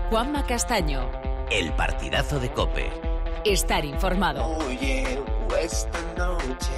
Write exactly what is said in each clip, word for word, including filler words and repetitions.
Juanma Castaño. El partidazo de COPE. Estar informado. Oye, esta noche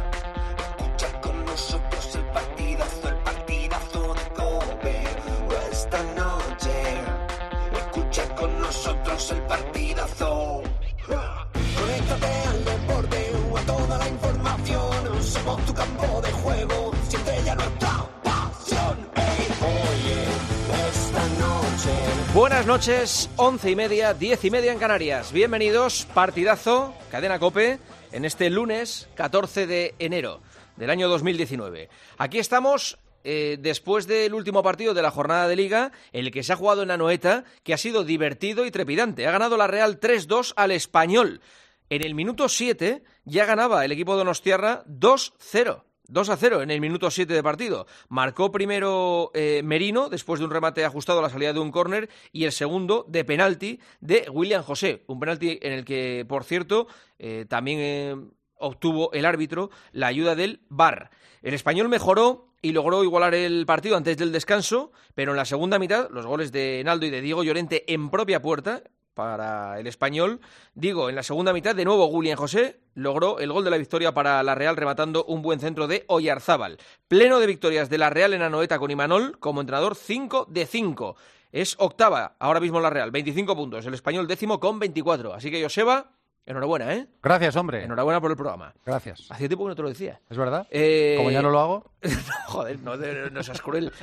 escucha con nosotros el partidazo, el partidazo de COPE. Esta noche escucha con nosotros el partidazo. Conéctate al deporte o a toda la información. Somos tu campo de juego, siente ya nuestra pasión. Hey, oye, esta noche. Buenas noches, once y media, diez y media en Canarias. Bienvenidos, partidazo, Cadena COPE, en este lunes catorce de enero del año dos mil diecinueve. Aquí estamos eh, después del último partido de la jornada de Liga, en el que se ha jugado en Anoeta, que ha sido divertido y trepidante. Ha ganado la Real tres dos al Español. En el minuto siete ya ganaba el equipo donostiarra dos cero. dos a cero en el minuto siete de partido. Marcó primero eh, Merino, después de un remate ajustado a la salida de un córner, y el segundo de penalti de William José. Un penalti en el que, por cierto, eh, también eh, obtuvo el árbitro la ayuda del V A R. El Español mejoró y logró igualar el partido antes del descanso, pero en la segunda mitad, los goles de Naldo y de Diego Llorente en propia puerta para el Español. Digo, en la segunda mitad, de nuevo William José logró el gol de la victoria para la Real, rematando un buen centro de Oyarzábal. Pleno de victorias de la Real en Anoeta con Imanol como entrenador, cinco de cinco. Es octava ahora mismo la Real, veinticinco puntos. El Español décimo con veinticuatro. Así que, Joseba, enhorabuena, ¿eh? Gracias, hombre. Enhorabuena por el programa. Gracias. Hacía tiempo que no te lo decía. ¿Es verdad? Eh... Como ya no lo hago. no, joder, no, no seas cruel.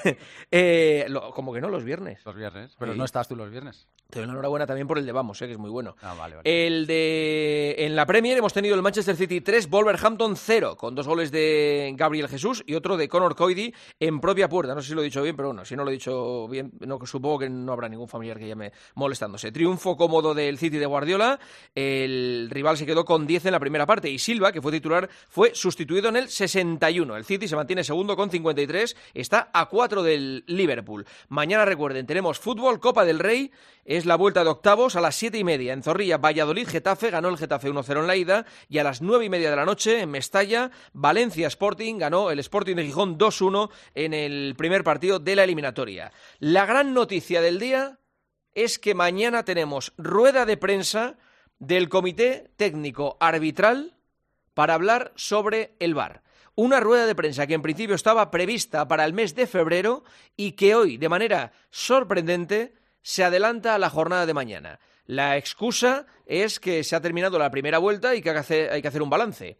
eh, lo, como que no, los viernes. Los viernes. Pero sí. No estás tú los viernes. Te doy la enhorabuena también por el de Vamos, eh, que es muy bueno. Ah, vale, vale. El de... En la Premier hemos tenido el Manchester City tres, Wolverhampton cero, con dos goles de Gabriel Jesús y otro de Conor Coady en propia puerta. No sé si lo he dicho bien, pero bueno, si no lo he dicho bien, no, supongo que no habrá ningún familiar que llame molestándose. Triunfo cómodo del City de Guardiola. El rival se quedó con diez en la primera parte y Silva, que fue titular, fue sustituido en el sesenta y uno. El City se mantiene segundo con cincuenta y tres, está a cuatro del Liverpool. Mañana, recuerden, tenemos fútbol, Copa del Rey, es la vuelta de octavos a las siete y media. En Zorrilla, Valladolid, Getafe, ganó el Getafe uno cero en la ida, y a las nueve y media de la noche, en Mestalla, Valencia Sporting, ganó el Sporting de Gijón dos uno en el primer partido de la eliminatoria. La gran noticia del día es que mañana tenemos rueda de prensa del Comité Técnico Arbitral para hablar sobre el V A R. Una rueda de prensa que en principio estaba prevista para el mes de febrero y que hoy, de manera sorprendente, se adelanta a la jornada de mañana. La excusa es que se ha terminado la primera vuelta y que hay que hacer, hay que hacer un balance.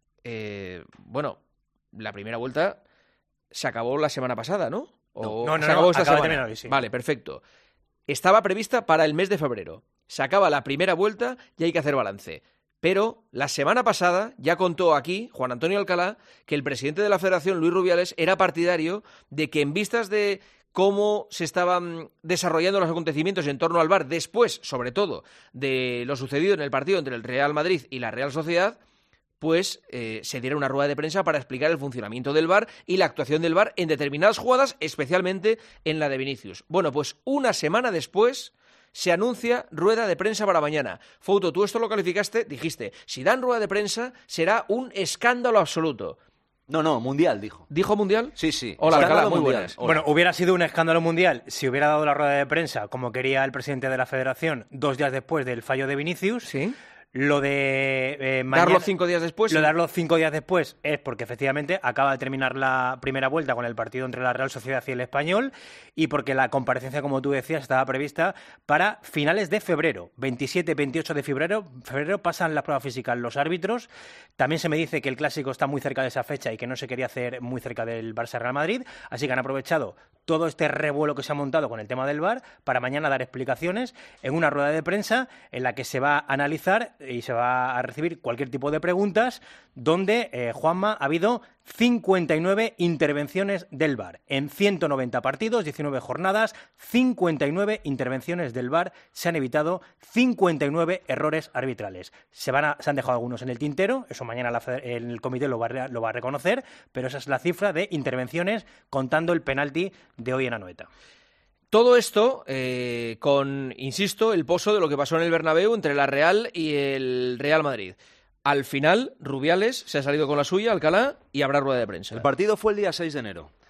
Eh, bueno, la primera vuelta se acabó la semana pasada, ¿no? O no, no, se acabó no, esta acaba de semana. terminar hoy, sí. Vale, perfecto. Estaba prevista para el mes de febrero. Se acaba la primera vuelta y hay que hacer balance. Pero la semana pasada ya contó aquí Juan Antonio Alcalá que el presidente de la Federación, Luis Rubiales, era partidario de que, en vistas de cómo se estaban desarrollando los acontecimientos en torno al V A R, después, sobre todo, de lo sucedido en el partido entre el Real Madrid y la Real Sociedad, pues eh, se diera una rueda de prensa para explicar el funcionamiento del V A R y la actuación del V A R en determinadas jugadas, especialmente en la de Vinicius. Bueno, pues una semana después se anuncia rueda de prensa para mañana. Fouto, tú esto lo calificaste, dijiste, si dan rueda de prensa será un escándalo absoluto. No, no, mundial, dijo. ¿Dijo mundial? Sí, sí. Hola, Escándalo Alcalá, muy mundial. buenas. Hola. Bueno, hubiera sido un escándalo mundial si hubiera dado la rueda de prensa, como quería el presidente de la Federación, dos días después del fallo de Vinicius. Sí. Lo de eh, mañana, darlo cinco días después. Lo de darlo cinco días después es porque efectivamente acaba de terminar la primera vuelta con el partido entre la Real Sociedad y el Español, y porque la comparecencia, como tú decías, estaba prevista para finales de febrero. veintisiete, veintiocho de febrero, febrero pasan las pruebas físicas los árbitros. También se me dice que el Clásico está muy cerca de esa fecha y que no se quería hacer muy cerca del Barça-Real Madrid, así que han aprovechado todo este revuelo que se ha montado con el tema del V A R para mañana dar explicaciones en una rueda de prensa en la que se va a analizar y se va a recibir cualquier tipo de preguntas, donde, eh, Juanma, ha habido cincuenta y nueve intervenciones del V A R. En ciento noventa partidos, diecinueve jornadas, cincuenta y nueve intervenciones del V A R. Se han evitado cincuenta y nueve errores arbitrales. Se, van a, se han dejado algunos en el tintero, eso mañana la, el comité lo va, a, lo va a reconocer, pero esa es la cifra de intervenciones contando el penalti de hoy en Anoeta. Todo esto eh, con, insisto, el poso de lo que pasó en el Bernabéu entre la Real y el Real Madrid. Al final, Rubiales se ha salido con la suya, Alcalá, y habrá rueda de prensa. El partido fue el día seis de enero.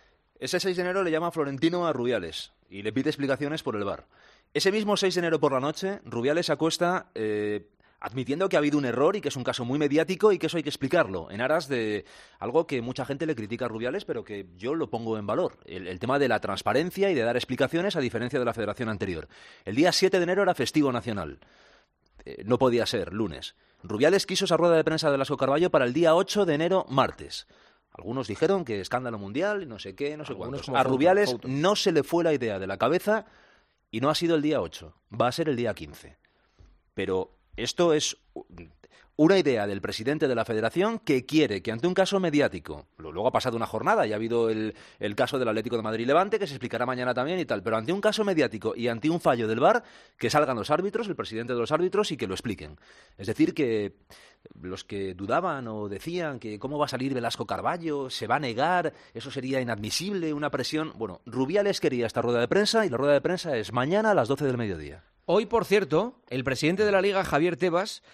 Ese seis de enero le llama Florentino a Rubiales y le pide explicaciones por el V A R. Ese mismo seis de enero por la noche, Rubiales se acuesta eh, admitiendo que ha habido un error y que es un caso muy mediático y que eso hay que explicarlo, en aras de algo que mucha gente le critica a Rubiales, pero que yo lo pongo en valor, el, el tema de la transparencia y de dar explicaciones a diferencia de la federación anterior. El día siete de enero era festivo nacional, eh, no podía ser, lunes. Rubiales quiso esa rueda de prensa de Velasco Carballo para el día ocho de enero, martes. Algunos dijeron que escándalo mundial, no sé qué, no sé cuántos. A Rubiales no se le fue la idea de la cabeza y no ha sido el día ocho, va a ser el día quince. Pero esto es una idea del presidente de la Federación que quiere que ante un caso mediático, luego ha pasado una jornada y ha habido el, el caso del Atlético de Madrid-Levante, que se explicará mañana también y tal, pero ante un caso mediático y ante un fallo del V A R, que salgan los árbitros, el presidente de los árbitros, y que lo expliquen. Es decir, que los que dudaban o decían que cómo va a salir Velasco Carballo, se va a negar, eso sería inadmisible, una presión... Bueno, Rubiales quería esta rueda de prensa y la rueda de prensa es mañana a las doce del mediodía. Hoy, por cierto, el presidente de la Liga, Javier Tebas,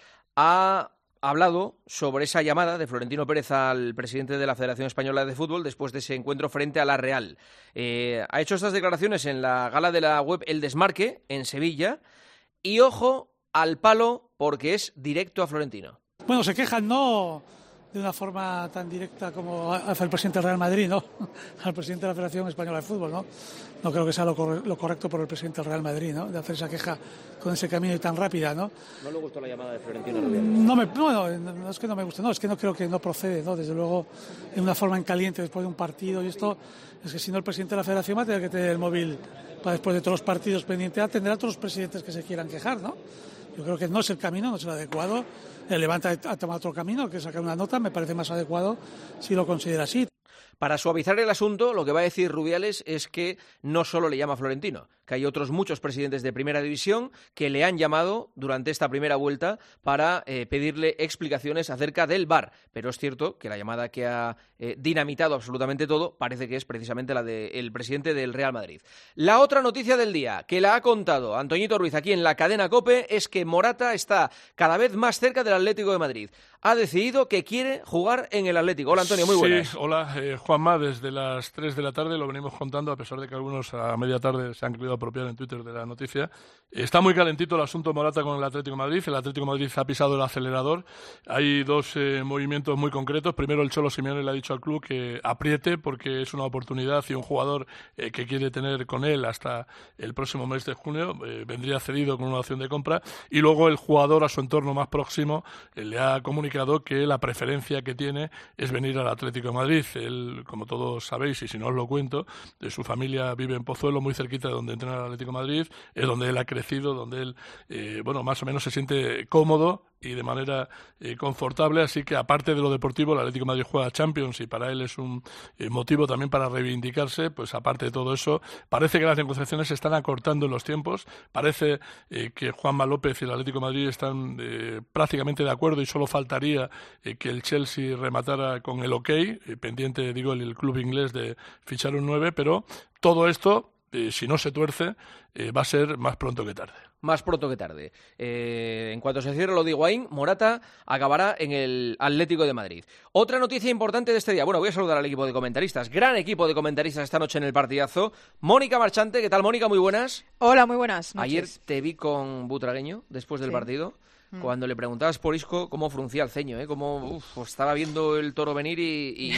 ha hablado sobre esa llamada de Florentino Pérez al presidente de la Federación Española de Fútbol después de ese encuentro frente a la Real. Eh, ha hecho estas declaraciones en la gala de la web El Desmarque, en Sevilla, y ojo al palo porque es directo a Florentino. Bueno, se quejan no de una forma tan directa como hace el presidente del Real Madrid, ¿no? Al presidente de la Federación Española de Fútbol, ¿no? No creo que sea lo, cor- lo correcto por el presidente del Real Madrid, ¿no? De hacer esa queja con ese camino y tan rápida, ¿no? ¿No le gustó la llamada de Florentino Rubiales? No, me, no, no, no es que no me guste, no, es que no creo que no procede, ¿no? Desde luego, en una forma en caliente después de un partido y esto, es que si no el presidente de la Federación va a tener que tener el móvil para después de todos los partidos pendiente a atender a todos los presidentes que se quieran quejar, ¿no? Yo creo que no es el camino, no es el adecuado. El Levante ha tomado otro camino, que sacar una nota, me parece más adecuado si lo considera así. Para suavizar el asunto, lo que va a decir Rubiales es que no solo le llama Florentino, que hay otros muchos presidentes de Primera División que le han llamado durante esta primera vuelta para eh, pedirle explicaciones acerca del V A R. Pero es cierto que la llamada que ha eh, dinamitado absolutamente todo parece que es precisamente la del presidente del Real Madrid. La otra noticia del día, que la ha contado Antoñito Ruiz aquí en la cadena COPE, es que Morata está cada vez más cerca del Atlético de Madrid. Ha decidido que quiere jugar en el Atlético. Hola, Antonio, muy buenas. Sí, hola, eh, Juanma, desde las tres de la tarde lo venimos contando, a pesar de que algunos a media tarde se han querido apropiar en Twitter de la noticia. Está muy calentito el asunto Morata con el Atlético de Madrid. El Atlético de Madrid ha pisado el acelerador. Hay dos eh, movimientos muy concretos. Primero, el Cholo Simeone le ha dicho al club que apriete porque es una oportunidad y un jugador eh, que quiere tener con él hasta el próximo mes de junio. Eh, vendría cedido con una opción de compra. Y luego el jugador a su entorno más próximo eh, le ha comunicado que la preferencia que tiene es venir al Atlético de Madrid. Él, como todos sabéis, y si no os lo cuento, de su familia vive en Pozuelo, muy cerquita de donde entrena el Atlético de Madrid, es donde él ha crecido, donde él, eh, bueno, más o menos se siente cómodo y de manera eh, confortable, así que aparte de lo deportivo, el Atlético de Madrid juega Champions y para él es un eh, motivo también para reivindicarse. Pues aparte de todo eso, parece que las negociaciones se están acortando en los tiempos, parece eh, que Juanma López y el Atlético de Madrid están eh, prácticamente de acuerdo y solo faltaría eh, que el Chelsea rematara con el ok, eh, pendiente, digo, el, el club inglés de fichar un nueve, pero todo esto, eh, si no se tuerce, eh, va a ser más pronto que tarde. Más pronto que tarde. Eh, en cuanto se cierre lo de Higuaín, Morata acabará en el Atlético de Madrid. Otra noticia importante de este día. Bueno, voy a saludar al equipo de comentaristas. Gran equipo de comentaristas esta noche en el partidazo. Mónica Marchante, ¿qué tal, Mónica? Muy buenas. Hola, muy buenas noches. Ayer te vi con Butragueño después del sí. partido. Mm. Cuando le preguntabas por Isco, cómo fruncía el ceño, ¿eh? Cómo uf, estaba viendo el toro venir y, y...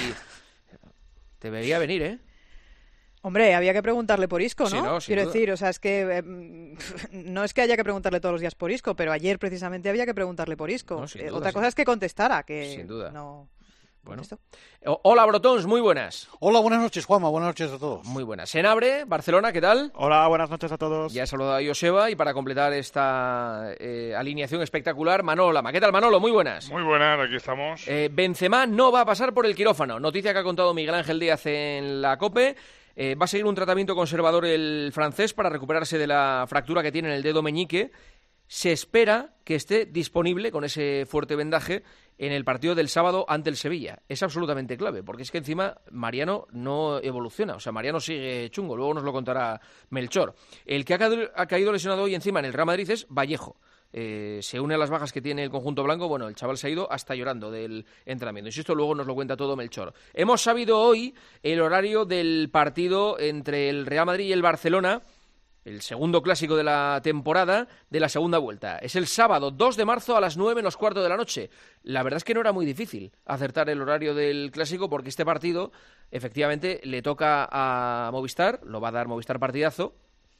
te veía venir, ¿eh? Hombre, había que preguntarle por Isco, ¿no? Sí, no, Quiero duda. decir, o sea, es que eh, no es que haya que preguntarle todos los días por Isco, pero ayer precisamente había que preguntarle por Isco. No, sin eh, duda, otra sin cosa es que contestara, que sin duda. no... Bueno. O- Hola, Brotons, muy buenas. Hola, buenas noches, Juanma, buenas noches a todos. Muy buenas. Senabre, Barcelona, ¿qué tal? Hola, buenas noches a todos. Ya he saludado a Joseba y para completar esta eh, alineación espectacular, Manolo Lama. ¿Qué tal, Manolo? Muy buenas. Muy buenas, aquí estamos. Eh, Benzema no va a pasar por el quirófano. Noticia que ha contado Miguel Ángel Díaz en la COPE. Eh, va a seguir un tratamiento conservador el francés para recuperarse de la fractura que tiene en el dedo meñique. Se espera que esté disponible con ese fuerte vendaje en el partido del sábado ante el Sevilla. Es absolutamente clave, porque es que encima Mariano no evoluciona, o sea, Mariano sigue chungo, luego nos lo contará Melchor. El que ha caído, ha caído lesionado hoy encima en el Real Madrid es Vallejo. eh, se une a las bajas que tiene el conjunto blanco. Bueno, el chaval se ha ido hasta llorando del entrenamiento. Insisto, luego nos lo cuenta todo Melchor. Hemos sabido hoy el horario del partido entre el Real Madrid y el Barcelona, el segundo clásico de la temporada de la segunda vuelta. Es el sábado dos de marzo a las nueve menos cuarto de la noche. La verdad es que no era muy difícil acertar el horario del clásico porque este partido efectivamente le toca a Movistar, lo va a dar Movistar Partidazo,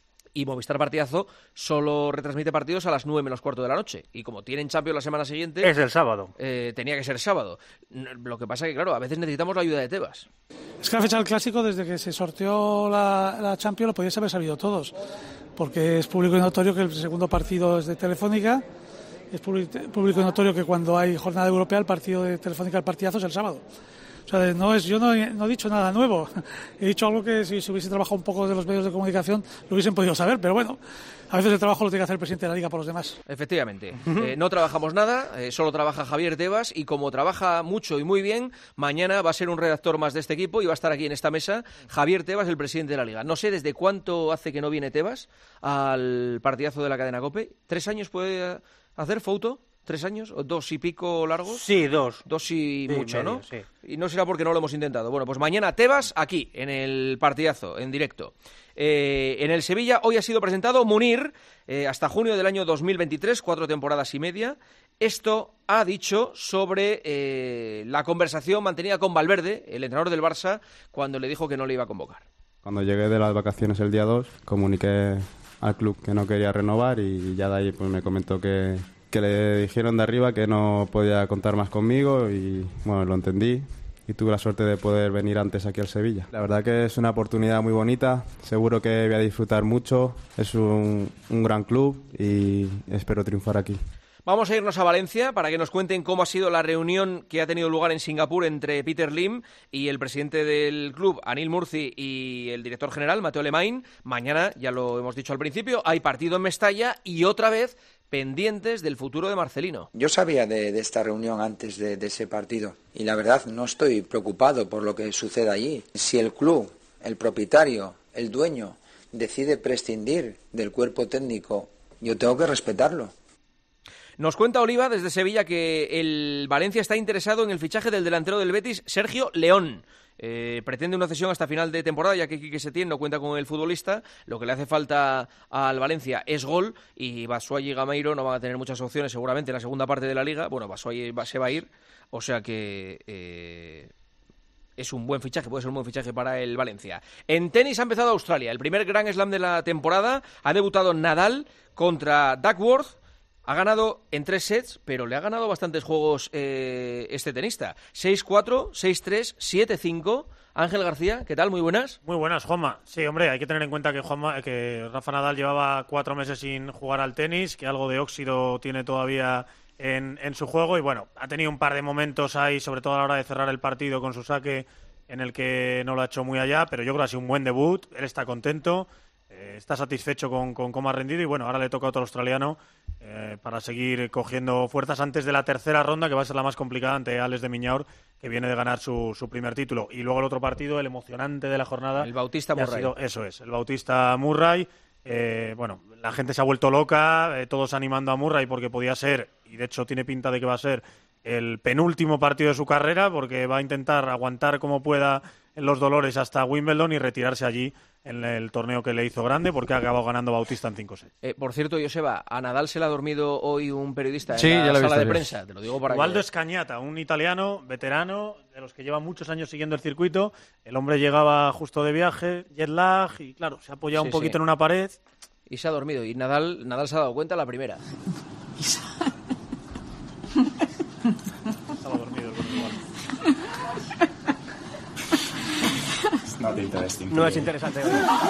y Movistar Partidazo solo retransmite partidos a las nueve menos cuarto de la noche. Y como tienen Champions la semana siguiente... Es el sábado. Eh, tenía que ser sábado. Lo que pasa es que, claro, a veces necesitamos la ayuda de Tebas. Es que la fecha del Clásico, desde que se sorteó la, la Champions, lo podíais haber sabido todos. Porque es público y notorio que el segundo partido es de Telefónica. Es público y notorio que cuando hay jornada europea, el partido de Telefónica, el Partidazo, es el sábado. O sea, no es, yo no he, no he dicho nada nuevo. He dicho algo que si se hubiese trabajado un poco de los medios de comunicación lo hubiesen podido saber, pero bueno, a veces el trabajo lo tiene que hacer el presidente de la Liga por los demás. Efectivamente. Eh, no trabajamos nada, eh, solo trabaja Javier Tebas, y como trabaja mucho y muy bien, mañana va a ser un redactor más de este equipo y va a estar aquí en esta mesa Javier Tebas, el presidente de la Liga. No sé desde cuánto hace que no viene Tebas al partidazo de la cadena COPE. ¿Tres años puede hacer, Fouto? ¿Tres años? ¿O dos y pico largos? Sí, dos. Dos y sí, mucho, medio, ¿no? Sí. Y no será porque no lo hemos intentado. Bueno, pues mañana Tebas aquí, en el partidazo, en directo. Eh, en el Sevilla hoy ha sido presentado Munir, eh, hasta junio del año dos mil veintitrés, cuatro temporadas y media. Esto ha dicho sobre eh, la conversación mantenida con Valverde, el entrenador del Barça, cuando le dijo que no le iba a convocar. Cuando llegué de las vacaciones el día dos, comuniqué al club que no quería renovar y ya de ahí pues me comentó que... que le dijeron de arriba que no podía contar más conmigo y bueno, lo entendí y tuve la suerte de poder venir antes aquí al Sevilla. La verdad que es una oportunidad muy bonita, seguro que voy a disfrutar mucho, es un, un gran club y espero triunfar aquí. Vamos a irnos a Valencia para que nos cuenten cómo ha sido la reunión que ha tenido lugar en Singapur entre Peter Lim y el presidente del club, Anil Murci, y el director general, Mateo Alemany. Mañana, ya lo hemos dicho al principio, hay partido en Mestalla y otra vez pendientes del futuro de Marcelino. Yo sabía de, de esta reunión antes de, de ese partido y la verdad no estoy preocupado por lo que sucede allí. Si el club, el propietario, el dueño decide prescindir del cuerpo técnico, yo tengo que respetarlo. Nos cuenta Oliva desde Sevilla que el Valencia está interesado en el fichaje del delantero del Betis, Sergio León. Eh, pretende una cesión hasta final de temporada, ya que Quique Setién no cuenta con el futbolista. Lo que le hace falta al Valencia es gol, y Batshuayi y Gameiro no van a tener muchas opciones seguramente en la segunda parte de la Liga. Bueno, Batshuayi se va a ir, o sea que eh, es un buen fichaje, puede ser un buen fichaje para el Valencia. En tenis ha empezado Australia, el primer Grand Slam de la temporada. Ha debutado Nadal contra Duckworth. Ha ganado en tres sets, pero le ha ganado bastantes juegos eh, este tenista. seis cuatro, seis tres, siete cinco. Ángel García, ¿qué tal? Muy buenas. Muy buenas, Juanma. Sí, hombre, hay que tener en cuenta que, Juanma, que Rafa Nadal llevaba cuatro meses sin jugar al tenis, que algo de óxido tiene todavía en, en su juego. Y bueno, ha tenido un par de momentos ahí, sobre todo a la hora de cerrar el partido con su saque, en el que no lo ha hecho muy allá, pero yo creo que ha sido un buen debut. Él está contento. Eh, está satisfecho con, con cómo ha rendido y bueno, ahora le toca a otro australiano eh, para seguir cogiendo fuerzas antes de la tercera ronda, que va a ser la más complicada, ante Alex de Miñaur, que viene de ganar su, su primer título. Y luego el otro partido, el emocionante de la jornada, el Bautista Murray. Sido, eso es, el Bautista Murray. Eh, bueno, la gente se ha vuelto loca, eh, todos animando a Murray porque podía ser, y de hecho tiene pinta de que va a ser, el penúltimo partido de su carrera, porque va a intentar aguantar como pueda en los dolores hasta Wimbledon y retirarse allí en el torneo que le hizo grande, porque ha acabado ganando Bautista en cinco sets. Eh, por cierto, Joseba, a Nadal se le ha dormido hoy un periodista sí, en la ya sala de yo. prensa. Te lo digo para Ubaldo que... Escañata, un italiano veterano, de los que lleva muchos años siguiendo el circuito. El hombre llegaba justo de viaje, jet lag, y claro, se ha apoyado sí, un poquito sí. en una pared. Y se ha dormido. Y Nadal, Nadal se ha dado cuenta a la primera. Estaba dormido el Portugal. No es interesante.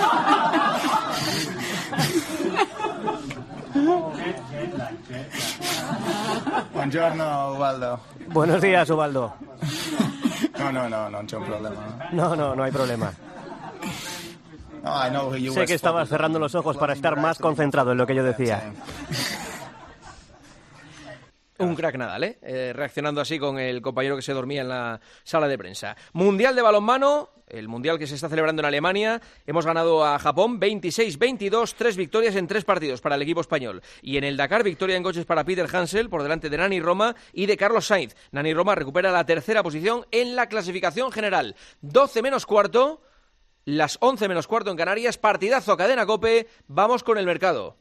Buongiorno, Ubaldo. Buenos días, Ubaldo. No, no, no, no c'è un problema. No, no, no hay problema. No, I know you Sé que estabas cerrando los ojos para estar más concentrado en lo que yo decía. Un crack Nadal, ¿eh? ¿eh? Reaccionando así con el compañero que se dormía en la sala de prensa. Mundial de balonmano, el mundial que se está celebrando en Alemania. Hemos ganado a Japón veintiséis veintidós, tres victorias en tres partidos para el equipo español. Y en el Dakar, victoria en coches para Peter Hansel por delante de Nani Roma y de Carlos Sainz. Nani Roma recupera la tercera posición en la clasificación general. doce menos cuarto, las once menos cuarto en Canarias. Partidazo, Cadena COPE. Vamos con el mercado.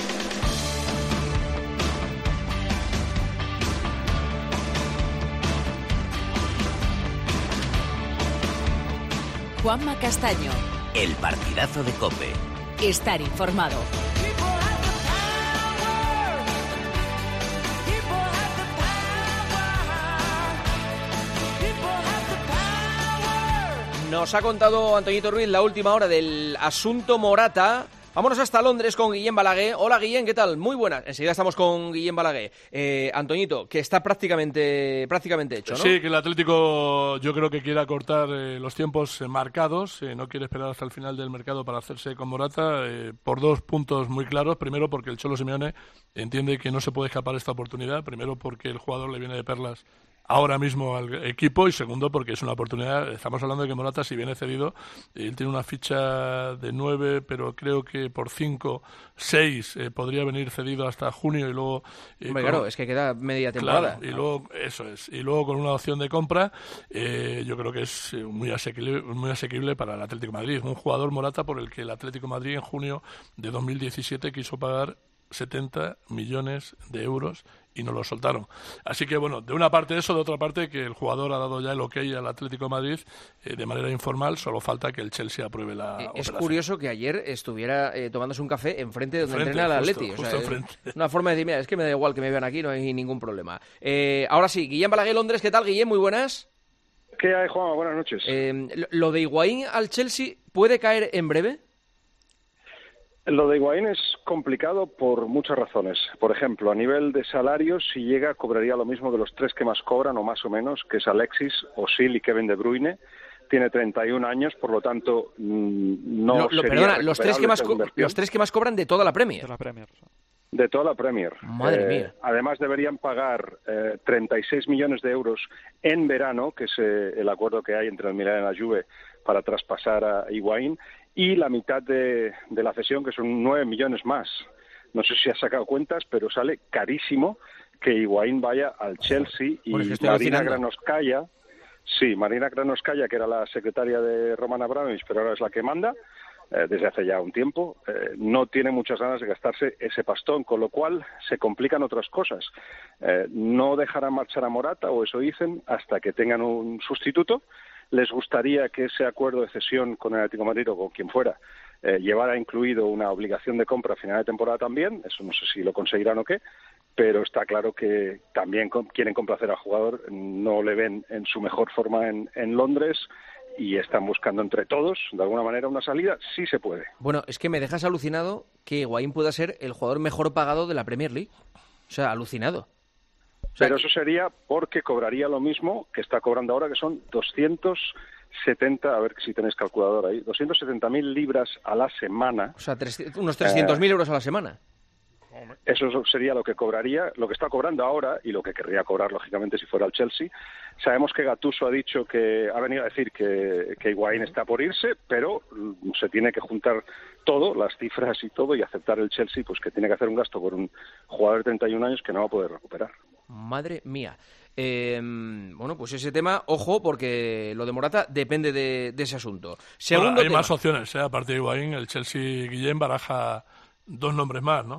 Juanma Castaño. El partidazo de COPE. Estar informado. Nos ha contado Antoñito Ruiz la última hora del asunto Morata. Vámonos hasta Londres con Guillem Balaguer. Hola Guillem, ¿qué tal? Muy buenas. Enseguida estamos con Guillem Balaguer. Eh, Antoñito, que está prácticamente prácticamente hecho, ¿no? Sí, que el Atlético yo creo que quiere acortar eh, los tiempos eh, marcados. Eh, no quiere esperar hasta el final del mercado para hacerse con Morata eh, por dos puntos muy claros. Primero, porque el Cholo Simeone entiende que no se puede escapar esta oportunidad. Primero, porque el jugador le viene de perlas ahora mismo al equipo, y segundo porque es una oportunidad. Estamos hablando de que Morata, si viene cedido, él tiene una ficha de nueve, pero creo que por cinco, seis eh, podría venir cedido hasta junio y luego... Eh, Hombre, con... claro, es que queda media temporada. Claro, y luego, eso es, y luego con una opción de compra, eh, yo creo que es muy asequible, muy asequible para el Atlético de Madrid. Un jugador, Morata, por el que el Atlético de Madrid en junio de dos mil diecisiete quiso pagar setenta millones de euros y no lo soltaron. Así que, bueno, de una parte eso, de otra parte que el jugador ha dado ya el ok al Atlético de Madrid eh, de manera informal, solo falta que el Chelsea apruebe la eh, operación. Es curioso que ayer estuviera eh, tomándose un café enfrente de donde Frente, entrena el justo, Atleti. O justo sea, enfrente. Una forma de decir, mira, es que me da igual que me vean aquí, no hay ningún problema. Eh, ahora sí, Guillem Balaguer, Londres, ¿qué tal, Guillem? Muy buenas. ¿Qué hay, Juan? Buenas noches. Eh, ¿Lo de Higuaín al Chelsea puede caer en breve? Lo de Higuaín es complicado por muchas razones. Por ejemplo, a nivel de salarios, si llega, cobraría lo mismo de los tres que más cobran, o más o menos, que es Alexis, Özil y Kevin De Bruyne. Tiene treinta y un años, por lo tanto, no lo, lo, sería Perdona, los tres, que más co- inversión. los tres que más cobran de toda la Premier. De la Premier. De toda la Premier. Madre eh, mía. Además, deberían pagar eh, treinta y seis millones de euros en verano, que es eh, el acuerdo que hay entre el Milan y la Juve para traspasar a Higuaín, y la mitad de, de la cesión, que son nueve millones más. No sé si has sacado cuentas, pero sale carísimo que Higuaín vaya al Chelsea. Y bueno, es que Marina alucinando. Granovskaya, sí, Marina Granovskaya, que era la secretaria de Roman Abramovich, pero ahora es la que manda, eh, desde hace ya un tiempo, eh, no tiene muchas ganas de gastarse ese pastón, con lo cual se complican otras cosas. Eh, no dejarán marchar a Morata, o eso dicen, hasta que tengan un sustituto. Les gustaría que ese acuerdo de cesión con el Atlético de Madrid o con quien fuera eh, llevara incluido una obligación de compra a final de temporada también. Eso no sé si lo conseguirán o qué, pero está claro que también com- quieren complacer al jugador. No le ven en su mejor forma en, en Londres y están buscando entre todos, de alguna manera, una salida. Sí se puede. Bueno, es que me dejas alucinado que Higuaín pueda ser el jugador mejor pagado de la Premier League. O sea, alucinado. O sea, Pero eso sería porque cobraría lo mismo que está cobrando ahora, que son doscientos setenta, a ver si tenéis calculador ahí, doscientas setenta mil libras a la semana. O sea, trescientos, unos trescientos mil eh, euros a la semana. Eso sería lo que cobraría, lo que está cobrando ahora y lo que querría cobrar, lógicamente, si fuera el Chelsea. Sabemos que Gattuso ha dicho que, ha venido a decir que, que Higuaín está por irse, pero se tiene que juntar todo, las cifras y todo, y aceptar el Chelsea, pues que tiene que hacer un gasto por un jugador de treinta y un años que no va a poder recuperar. Madre mía. Eh, bueno, pues ese tema, ojo, porque lo de Morata depende de, de ese asunto. Segundo Ahora, hay tema. más opciones, ¿eh? Aparte de Higuaín, el Chelsea Guillem baraja dos nombres más, ¿no?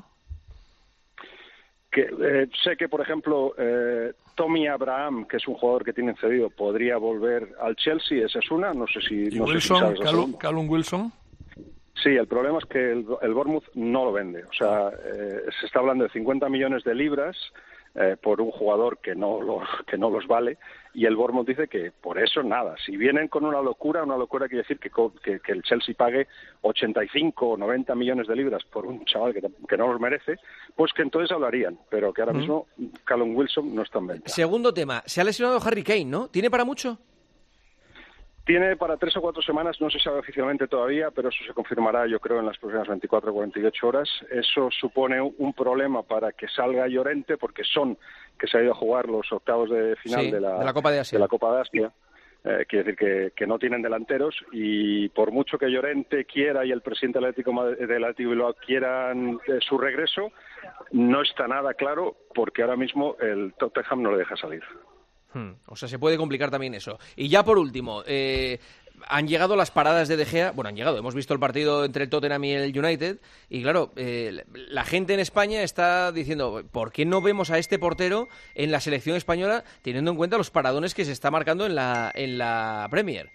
Que, eh, sé que, por ejemplo, eh, Tommy Abraham, que es un jugador que tienen cedido, podría volver al Chelsea, esa es una, no sé si... Y no Wilson, sé si sabes la Callum, segunda. Callum Wilson. Sí, el problema es que el, el Bournemouth no lo vende. O sea, eh, se está hablando de cincuenta millones de libras eh, por un jugador que no, lo, que no los vale, y el Bournemouth dice que por eso nada. Si vienen con una locura, una locura quiere decir que, que, que el Chelsea pague ochenta y cinco o noventa millones de libras por un chaval que, que no los merece, pues que entonces hablarían, pero que ahora Mm. mismo Callum Wilson no está en venta. Segundo tema, se ha lesionado Harry Kane, ¿no? ¿Tiene para mucho? Tiene para tres o cuatro semanas, no se sabe oficialmente todavía, pero eso se confirmará, yo creo, en las próximas veinticuatro o cuarenta y ocho horas. Eso supone un problema para que salga Llorente, porque Son, que se ha ido a jugar los octavos de final sí, de, la, de la Copa de Asia. De la Copa de Asia. Eh, quiere decir que, que no tienen delanteros, y por mucho que Llorente quiera y el presidente del Atlético, del Atlético Bilbao quieran eh, su regreso, no está nada claro, porque ahora mismo el Tottenham no le deja salir. Hmm. O sea, se puede complicar también eso. Y ya por último, eh, han llegado las paradas de De Gea. Bueno, han llegado. Hemos visto el partido entre el Tottenham y el United. Y claro, eh, la gente en España está diciendo, ¿por qué no vemos a este portero en la selección española, teniendo en cuenta los paradones que se está marcando en la, en la Premier?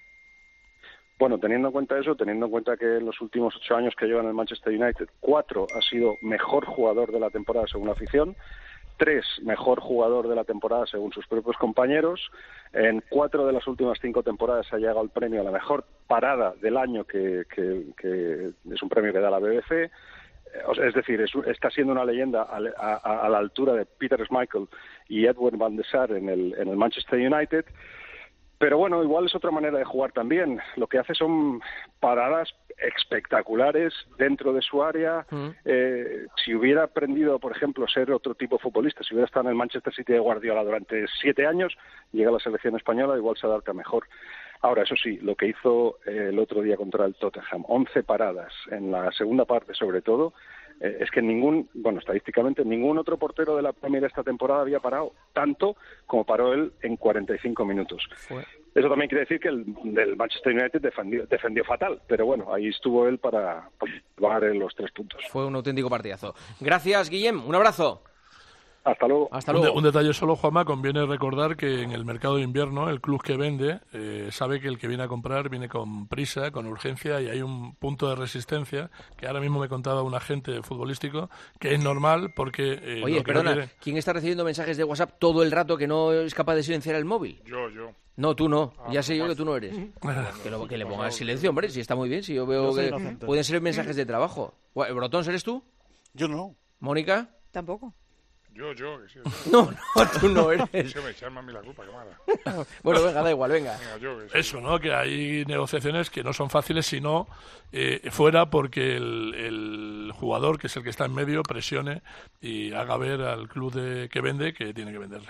Bueno, teniendo en cuenta eso, teniendo en cuenta que en los últimos ocho años que lleva en el Manchester United, cuatro ha sido mejor jugador de la temporada según la afición, tres mejor jugador de la temporada según sus propios compañeros, en cuatro de las últimas cinco temporadas ha llegado el premio a la mejor parada del año, que, que, que es un premio que da la B B C. Es decir, es, está siendo una leyenda a, a, a la altura de Peter Schmeichel y Edwin van der Sar en el, en el Manchester United. Pero bueno, igual es otra manera de jugar también. Lo que hace son paradas espectaculares dentro de su área. Mm. Eh, si hubiera aprendido, por ejemplo, ser otro tipo de futbolista, si hubiera estado en el Manchester City de Guardiola durante siete años, llega a la selección española, igual se adapta mejor. Ahora, eso sí, lo que hizo eh, el otro día contra el Tottenham, once paradas en la segunda parte sobre todo, eh, es que ningún, bueno, estadísticamente, ningún otro portero de la Premier esta temporada había parado tanto como paró él en cuarenta y cinco minutos. Fue. Eso también quiere decir que el del Manchester United defendió, defendió fatal, pero bueno, ahí estuvo él para llevar los tres puntos. Fue un auténtico partidazo. Gracias, Guillem, un abrazo. Hasta luego. Hasta luego. Un, de, un detalle solo, Juanma, conviene recordar que en el mercado de invierno el club que vende eh, sabe que el que viene a comprar viene con prisa, con urgencia, y hay un punto de resistencia que ahora mismo me contaba un agente futbolístico que es normal porque... Eh, Oye, lo que perdona, no quiere... ¿quién está recibiendo mensajes de WhatsApp todo el rato que no es capaz de silenciar el móvil? Yo, yo. No, tú no. Ah, ya sé yo más. que tú no eres. que, lo, que le ponga el silencio, hombre, si está muy bien. Si yo veo Yo soy que inocente. pueden ser mensajes de trabajo. ¿Brotón, eres tú? Yo no. ¿Mónica? Tampoco. Yo, yo, que sí. No, no, tú no eres. Se me echarme a mí la culpa, qué mala. Bueno, venga, da igual, venga. Venga yo, que sí. Eso, ¿no? Que hay negociaciones que no son fáciles si no eh, fuera porque el, el jugador, que es el que está en medio, presione y haga ver al club de, que vende que tiene que venderle.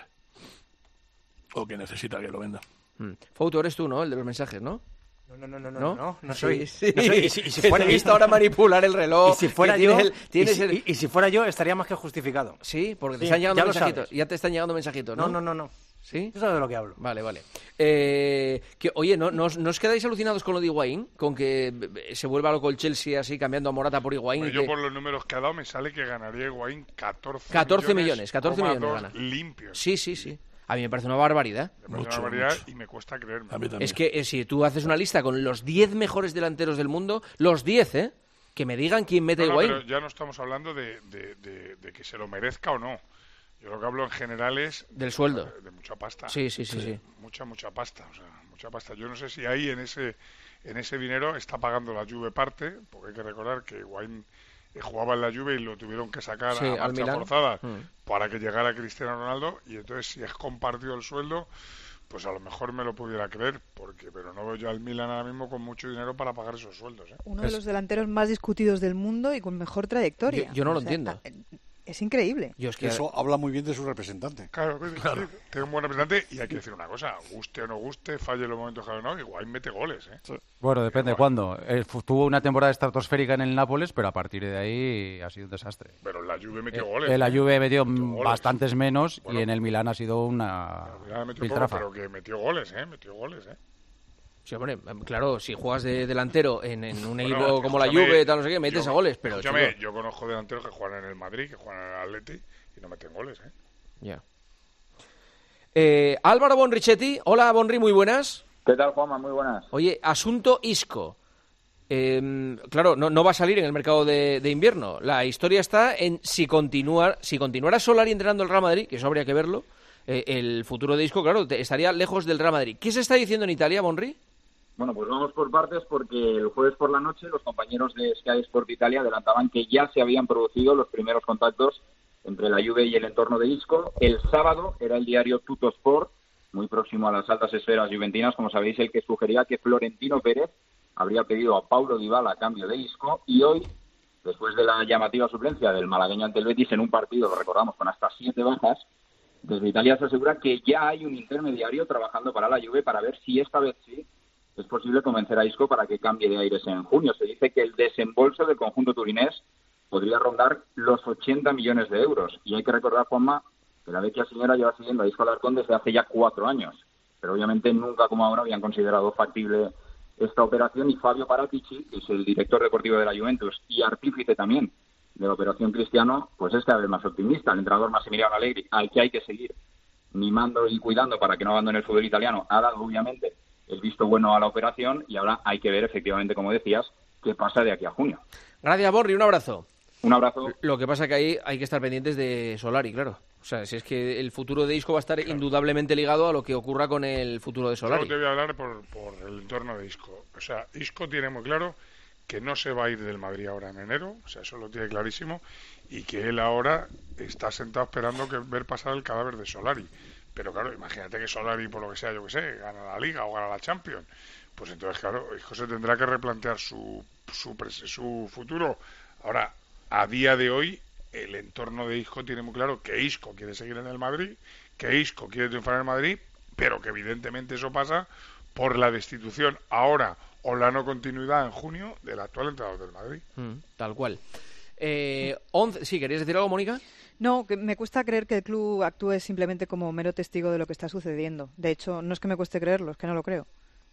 O que necesita que lo venda. Mm. Fouto, eres tú, ¿no? El de los mensajes, ¿no? No, no, no, no, ¿No? no, no Sí, soy. sí. No soy. Y si, y si Te fuera he visto ahora manipular el reloj. Y si fuera que yo, tiene el- tienes y, si, el- y- y si fuera yo, estaría más que justificado. Sí, porque te Sí, están llegando ya lo mensajitos. sabes. Ya te están llegando mensajitos, ¿no? No, no, no, no. ¿Sí? Tú sabes de lo que hablo. Vale, vale. Eh, que, oye, ¿no, no, os- ¿no os quedáis alucinados con lo de Higuaín? Con que eh, se vuelva loco el Chelsea así, cambiando a Morata por Higuaín. Bueno, y yo que- por los números que ha dado me sale que ganaría Higuaín catorce, catorce millones, catorce coma millones dos gana. limpios. Sí, sí, sí. A mí me parece una barbaridad. Me parece una barbaridad y me cuesta creerme. Es que eh, si tú haces una lista con los diez mejores delanteros del mundo, los diez, ¿eh? Que me digan quién mete No, no, Higuaín. pero ya no estamos hablando de, de, de, de que se lo merezca o no. Yo lo que hablo en general es... Del sueldo. De, de mucha pasta. Sí, sí, sí, sí. Mucha, mucha pasta. O sea, mucha pasta. Yo no sé si ahí en ese en ese dinero está pagando la Juve parte, porque hay que recordar que Higuaín eh, jugaba en la Juve y lo tuvieron que sacar Sí, a al marcha Milán. forzada Mm. para que llegara Cristiano Ronaldo, y entonces si es compartido el sueldo, pues a lo mejor me lo pudiera creer, porque pero no veo yo al Milan ahora mismo con mucho dinero para pagar esos sueldos. ¿eh? Uno de los delanteros más discutidos del mundo y con mejor trayectoria. Yo- yo no lo O sea, entiendo. Es increíble. Yo es que Eso habla muy bien de su representante. Claro, claro. Tiene un buen representante y hay que decir una cosa, guste o no guste, falle en los momentos que no, igual mete goles, ¿eh? Bueno, depende de cuándo. Eh, fu- tuvo una temporada estratosférica en el Nápoles, pero a partir de ahí ha sido un desastre. Pero en la Juve metió Eh, goles. En la ¿eh? Juve metió Metió mm, goles. bastantes menos Bueno. y en el Milán ha sido una Ya metió poco, piltrafa. pero que metió goles, ¿eh? Metió goles, ¿eh? Sí, hombre, claro, si juegas de delantero en, en un Bueno, equipo como la escúchame, Juve, tal, no sé qué, metes yo- a goles, pero... escúchame, chico, yo conozco delanteros que juegan en el Madrid, que juegan en el Atleti y no meten goles, ¿eh? Ya. Eh, Álvaro Bonrichetti, hola Bonri, muy buenas. ¿Qué tal, Juanma? Muy buenas. Oye, asunto Isco. Eh, claro, no, no va a salir en el mercado de, de invierno. La historia está en si continuar, si continuara Solari entrenando el Real Madrid, que eso habría que verlo, eh, el futuro de Isco, claro, te- estaría lejos del Real Madrid. ¿Qué se está diciendo en Italia, Bonri? Bueno, pues vamos por partes porque el jueves por la noche los compañeros de Sky Sport Italia adelantaban que ya se habían producido los primeros contactos entre la Juve y el entorno de Isco. El sábado era el diario Tuttosport muy próximo a las altas esferas juventinas, como sabéis, el que sugería que Florentino Pérez habría pedido a Paulo Dybala a cambio de Isco, y hoy, después de la llamativa suplencia del malagueño ante el Betis en un partido, lo recordamos, con hasta siete bajas, desde Italia se asegura que ya hay un intermediario trabajando para la Juve para ver si esta vez sí es posible convencer a Isco para que cambie de aires en junio. Se dice que el desembolso del conjunto turinés podría rondar los ochenta millones de euros. Y hay que recordar, Juanma, que la vecchia señora lleva siguiendo a Isco Alarcón desde hace ya cuatro años. Pero obviamente nunca como ahora habían considerado factible esta operación, y Fabio Paratici, que es el director deportivo de la Juventus y artífice también de la operación Cristiano, pues es cada vez más optimista. El entrenador Massimiliano Allegri, al que hay que seguir mimando y cuidando para que no abandone el fútbol italiano, ha dado obviamente el visto bueno a la operación, y ahora hay que ver efectivamente, como decías, qué pasa de aquí a junio. Gracias, Borri, un abrazo. Un abrazo. Lo que pasa que ahí hay que estar pendientes de Solari, claro. O sea, si es que el futuro de Isco va a estar claro. indudablemente ligado a lo que ocurra con el futuro de Solari. Yo te voy a hablar por, por el entorno de Isco. O sea, Isco tiene muy claro que no se va a ir del Madrid ahora en enero, o sea, eso lo tiene clarísimo, y que él ahora está sentado esperando que ver pasar el cadáver de Solari. Pero claro, imagínate que Solari, por lo que sea, yo que sé, gana la Liga o gana la Champions. Pues entonces, claro, Isco se tendrá que replantear su, su, su futuro. Ahora, a día de hoy, el entorno de Isco tiene muy claro que Isco quiere seguir en el Madrid, que Isco quiere triunfar en el Madrid, pero que evidentemente eso pasa por la destitución ahora o la no continuidad en junio del actual entrenador del Madrid. Mm, tal cual. Eh, once... ¿Sí, querías decir algo, Mónica? No, que me cuesta creer que el club actúe simplemente como mero testigo de lo que está sucediendo. De hecho, no es que me cueste creerlo, es que no lo creo.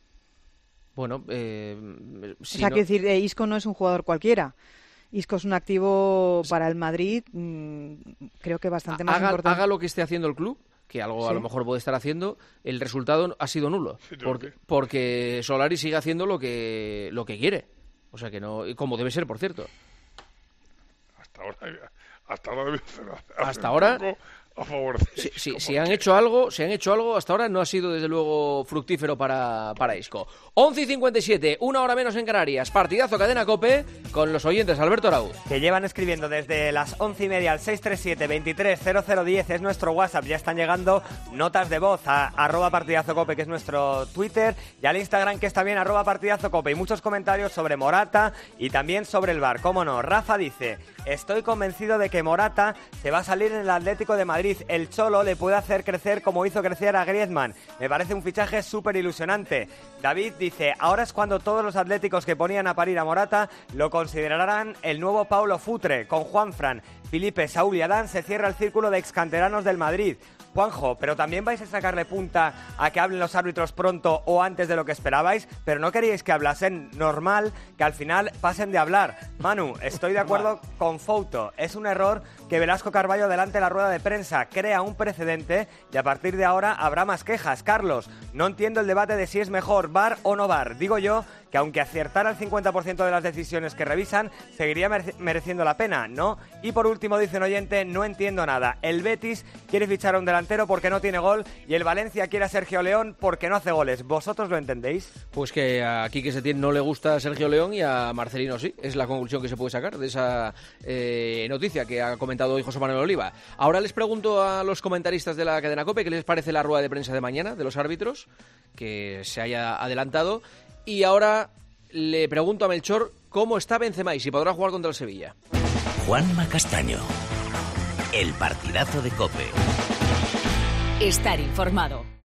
Bueno, eh, sí, o sea, no... quiero decir, eh, Isco no es un jugador cualquiera. Isco es un activo para el Madrid, mmm, creo que bastante más haga, importante. Haga lo que esté haciendo el club, que algo ¿Sí? a lo mejor puede estar haciendo, el resultado ha sido nulo. Sí, porque, porque Solari sigue haciendo lo que lo que quiere. O sea que no, como debe ser, por cierto. Hasta ahora, hasta ahora, debe ser, hasta ahora a favor de si, si, si han hecho algo, si han hecho algo, hasta ahora no ha sido desde luego fructífero para, para Isco. once y cincuenta y siete, una hora menos en Canarias. Partidazo Cadena COPE con los oyentes. Alberto Arauz. Que llevan escribiendo desde las once y media al seis tres siete, veintitrés cero cero diez es nuestro WhatsApp. Ya están llegando notas de voz a arroba partidazo cope, que es nuestro Twitter, y al Instagram, que está bien, arroba partidazo cope. Y muchos comentarios sobre Morata y también sobre el V A R. Cómo no, Rafa dice: estoy convencido de que Morata se va a salir en el Atlético de Madrid. El Cholo le puede hacer crecer como hizo crecer a Griezmann. Me parece un fichaje súper ilusionante. David dice: ahora es cuando todos los atléticos que ponían a parir a Morata lo considerarán el nuevo Paulo Futre. Con Juanfran, Felipe, Saúl y Adán se cierra el círculo de excanteranos del Madrid. Juanjo, ¿pero también vais a sacarle punta a que hablen los árbitros pronto o antes de lo que esperabais? ¿Pero no queríais que hablasen normal, que al final pasen de hablar? Manu, estoy de acuerdo con Fouto. Es un error que Velasco Carballo delante de la rueda de prensa crea un precedente y a partir de ahora habrá más quejas. Carlos, no entiendo el debate de si es mejor V A R o no V A R. Digo yo que aunque acertara el cincuenta por ciento de las decisiones que revisan, seguiría mere- mereciendo la pena, ¿no? Y por último, dice un oyente: no entiendo nada. El Betis quiere fichar a un delantero porque no tiene gol y el Valencia quiere a Sergio León porque no hace goles. ¿Vosotros lo entendéis? Pues que a Quique Setién no le gusta Sergio León y a Marcelino sí. Es la conclusión que se puede sacar de esa eh, noticia que ha comentado hoy José Manuel Oliva. Ahora les pregunto a los comentaristas de la cadena COPE qué les parece la rueda de prensa de mañana de los árbitros, que se haya adelantado. Y ahora le pregunto a Melchor cómo está Benzema y si podrá jugar contra el Sevilla. Juanma Castaño, el partidazo de COPE. Estar informado.